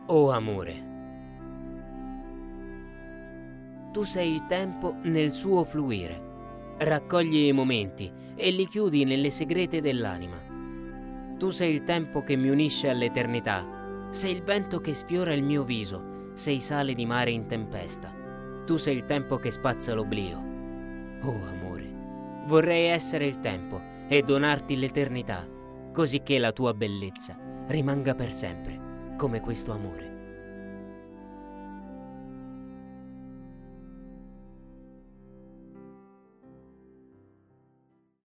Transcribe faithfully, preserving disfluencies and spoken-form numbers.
Oh amore, tu sei il tempo nel suo fluire. Raccogli i momenti e li chiudi nelle segrete dell'anima. Tu sei il tempo che mi unisce all'eternità. Sei il vento che sfiora il mio viso. Sei sale di mare in tempesta. Tu sei il tempo che spazza l'oblio. Oh amore, vorrei essere il tempo e donarti l'eternità, così che la tua bellezza rimanga per sempre, come questo amore.